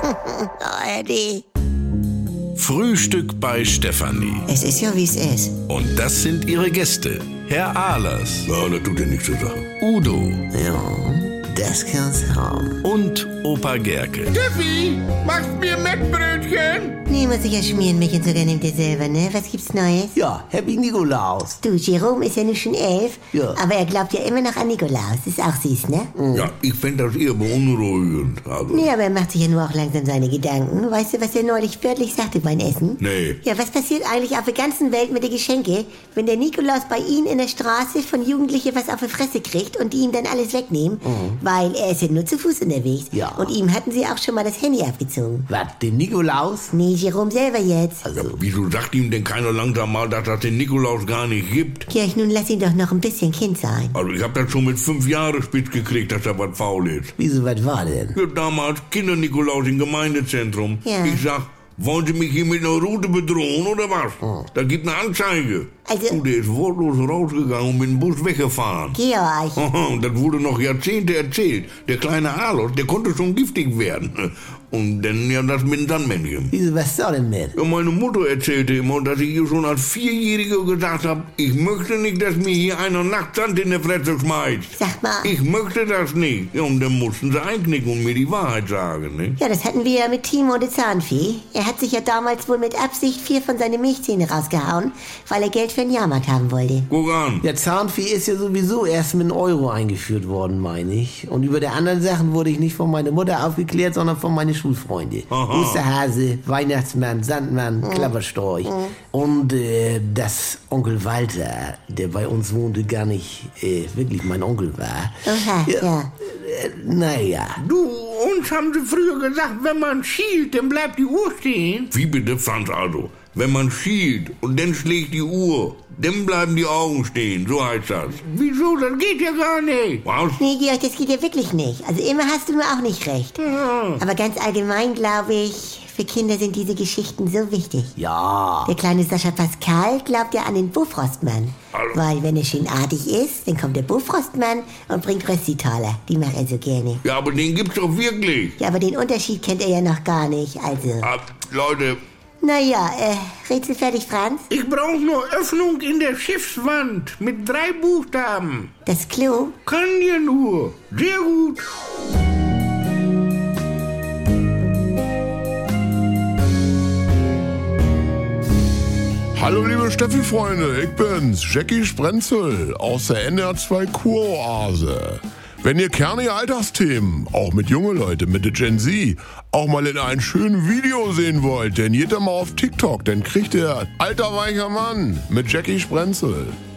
Oh, Eddie. Frühstück bei Stefanie. Es ist ja, wie es ist. Und das sind ihre Gäste. Herr Ahlers. Ja, das tut ja nichts zur Sache. Udo. Ja, das kann's haben. Und Opa Gerke. Steffi, machst mir Mettbrötchen? Nee, muss ich ja schmieren, Mädchen, sogar nimmt ihr selber, ne? Was gibt's Neues? Ja, Happy Nikolaus. Du, Jerome ist ja nur schon 11, Ja. aber er glaubt ja immer noch an Nikolaus. Ist auch süß, ne? Ja, ich fänd das eher beunruhigend. Also. Nee, aber er macht sich ja nur auch langsam seine Gedanken. Weißt du, was er neulich wörtlich sagte beim Essen? Nee. Ja, was passiert eigentlich auf der ganzen Welt mit den Geschenke, wenn der Nikolaus bei Ihnen in der Straße von Jugendlichen was auf die Fresse kriegt und die ihm dann alles wegnehmen? Weil er ist ja nur zu Fuß unterwegs. Ja. Und ihm hatten sie auch schon mal das Handy abgezogen. Was, dem Nikolaus? Nee, Jerome selber jetzt. Ja, wieso sagt ihm denn keiner langsam mal, dass das den Nikolaus gar nicht gibt? Kirch, nun lass ihn doch noch ein bisschen Kind sein. Also ich hab das schon mit 5 Jahren spitz gekriegt, dass da was faul ist. Wieso, was war denn? Ja, damals Kinder-Nikolaus im Gemeindezentrum. Ja. Ich sag, wollen Sie mich hier mit einer Rute bedrohen oder was? Da gibt eine Anzeige. Also- Und der ist wortlos rausgegangen und mit dem Bus weggefahren. Georg. Und das wurde noch Jahrzehnte erzählt. Der kleine Ahlers, der konnte schon giftig werden. Und dann ja das mit dem Sandmännchen. Wieso, was soll denn mit? Ja, meine Mutter erzählte immer, dass ich ihr schon als 4-Jähriger gesagt habe, ich möchte nicht, dass mir hier einer nackt Sand in der Fresse schmeißt. Sag mal. Ich möchte das nicht. Ja, und dann mussten sie einknicken und mir die Wahrheit sagen, ne? Ja, das hatten wir ja mit Timo de Zahnvieh. Er hat sich ja damals wohl mit Absicht 4 von seinen Milchzähnen rausgehauen, weil er Geld für den Jahrmarkt haben wollte. Guck an. Der Zahnvieh ist ja sowieso erst mit €1 eingeführt worden, meine ich. Und über die anderen Sachen wurde ich nicht von meiner Mutter aufgeklärt, sondern von meinen Schulfreunde. Aha. Osterhase, Weihnachtsmann, Sandmann, Klapperstorch. Und dass Onkel Walter, der bei uns wohnte, gar nicht wirklich mein Onkel war. Oha, ja. Naja. Du, uns haben sie früher gesagt, wenn man schielt, dann bleibt die Uhr stehen. Wie bitte, Franz also? Wenn man schielt und dann schlägt die Uhr, dann bleiben die Augen stehen, so heißt das. Wieso? Das geht ja gar nicht. Was? Nee, Georg, das geht ja wirklich nicht. Also immer hast du nur auch nicht recht. Aber ganz allgemein glaube ich, für Kinder sind diese Geschichten so wichtig. Ja. Der kleine Sascha Pascal glaubt ja an den Bofrostmann. Weil wenn er schön artig ist, dann kommt der Bofrostmann und bringt Röstitaler. Die macht er so gerne. Ja, aber den gibt's doch wirklich. Ja, aber den Unterschied kennt er ja noch gar nicht, also. Leute, Naja, Rätsel fertig, Franz? Ich brauche nur Öffnung in der Schiffswand mit 3 Buchstaben. Das Klo? Kann ja nur. Sehr gut. Hallo liebe Steffi-Freunde, ich bin's, Jackie Sprenzel aus der NR2 Kuroase. Wenn ihr kernige Alltagsthemen, auch mit junge Leute, mit der Gen Z, auch mal in einem schönen Video sehen wollt, dann geht ihr mal auf TikTok, dann kriegt ihr Alter weicher Mann mit Jackie Sprenzel.